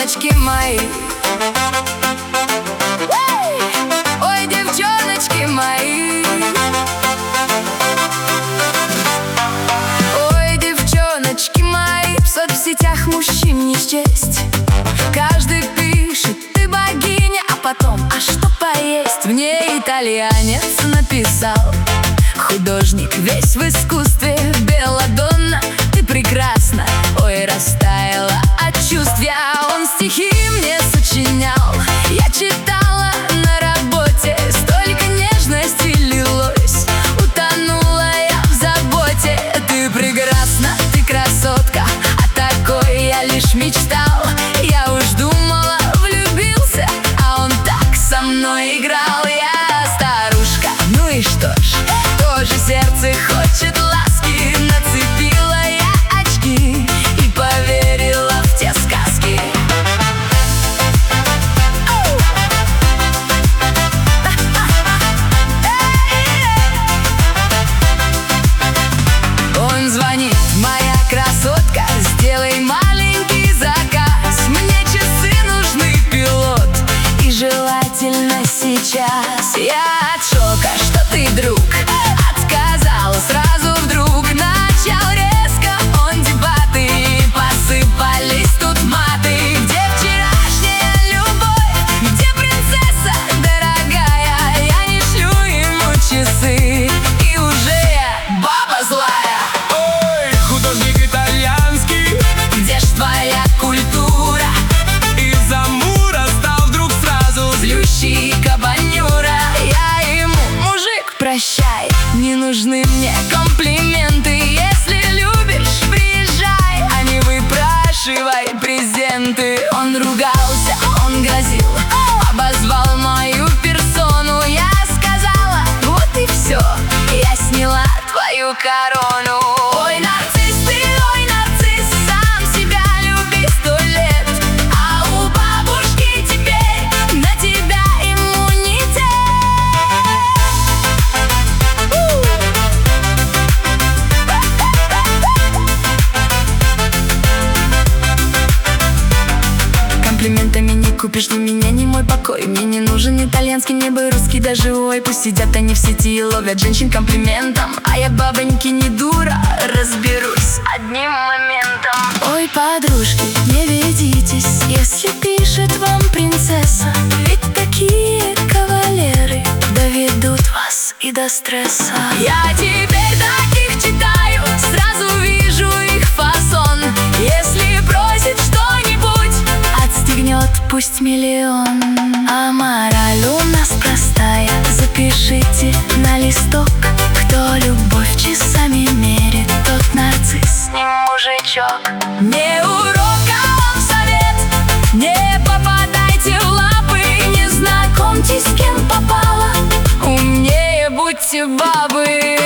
девчоночки мои. Ой, девчоночки мои. Ой, девчоночки мои, в соцсетях мужчин не счесть. Каждый пишет: ты богиня, а потом: а что поесть? Мне итальянец написал, художник весь в искусстве: Белладонна, ты прекрасна. Ой, растаяла от чувств я. Он стихи мне сочинял, я читала на работе. Столько нежности лилось, утонула я в заботе. Ты прекрасна, ты красотка, о такой я лишь мечтал. Я уж думала, влюбился, а он так со мной играл. Я старушка, ну и что ж, тоже сердце хочет ласки. Нацепила я очки и поверила в те сказки. Он звонит: моя красотка, сделай маленький заказ. Мне часы нужны, пилот, и желательно сейчас. Я от шока, что ты, друг, отказал сразу вдруг. Начал резко он дебаты, и посыпались тут маты. Где вчерашняя любовь, где принцесса дорогая? Я не шлю ему часы, и уже я баба злая. Ой, художник итальянский, Где ж твоя культура? из Амура стал вдруг сразу Злющий кабанюра. Я ему: мужик, прощай, не нужны мне комплименты. Если любишь, приезжай, а не выпрашивай презенты. Он ругался, он грозил, обозвал мою персону. Я сказала: вот и все, я сняла твою корону. Ой, нарцисс ты, ой, нарцисс, сам себя люби 100 лет, а у бабушки теперь на тебя иммунитет. Комплиментами не купишь ни меня, ни мой покой. Мне не нужен итальянский, мне бы русский, даже ой. Пусть сидят они в сети и ловят женщин комплиментом, а я, бабоньки, не дура, разберусь одним моментом. Ой, подружки, не ведитесь, если пишет вам принцесса, ведь такие кавалеры доведут вас и до стресса. Я теперь таких читаю, сразу вижу их фасон. Если просит что-нибудь, отстегнет пусть миллион. А мораль у нас простая, запишите на листок: кто любовь часами мерит, тот нарцисс, не мужичок. Не урока вам совет: не попадайте в лапы, не знакомьтесь с кем попало, умнее будьте бабы.